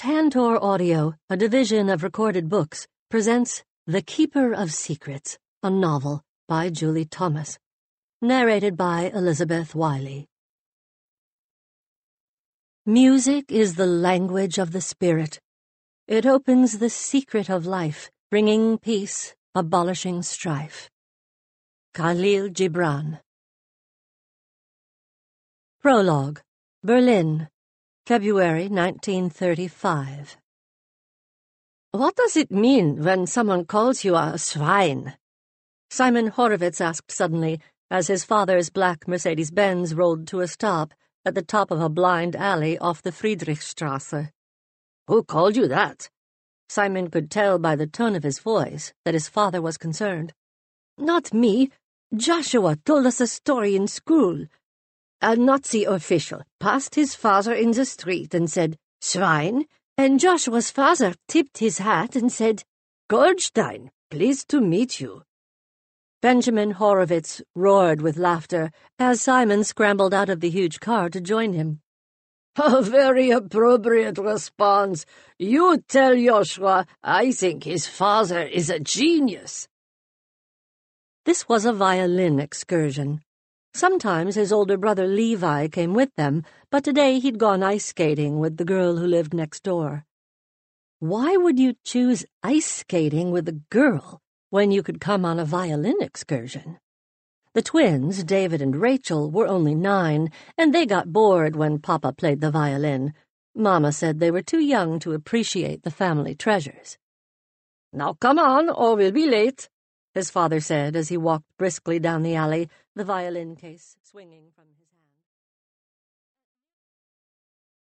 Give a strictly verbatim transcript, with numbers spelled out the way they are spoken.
Tantor Audio, a division of Recorded Books, presents The Keeper of Secrets, a novel by Julie Thomas. Narrated by Elizabeth Wiley. Music is the language of the spirit. It opens the secret of life, bringing peace, abolishing strife. Khalil Gibran. Prologue. Berlin, February nineteen thirty-five. "What does it mean when someone calls you a swine?" Simon Horowitz asked suddenly as his father's black Mercedes-Benz rolled to a stop at the top of a blind alley off the Friedrichstrasse. "Who called you that?" Simon could tell by the tone of his voice that his father was concerned. "Not me. Joshua told us a story in school. A Nazi official passed his father in the street and said, 'Swine,' and Joshua's father tipped his hat and said, 'Goldstein, pleased to meet you.'" Benjamin Horowitz roared with laughter as Simon scrambled out of the huge car to join him. "A very appropriate response. You tell Joshua I think his father is a genius." This was a violin excursion. Sometimes his older brother Levi came with them, but today he'd gone ice skating with the girl who lived next door. Why would you choose ice skating with a girl when you could come on a violin excursion? The twins, David and Rachel, were only nine, and they got bored when Papa played the violin. Mama said they were too young to appreciate the family treasures. "Now come on, or we'll be late," his father said as he walked briskly down the alley, the violin case swinging from him.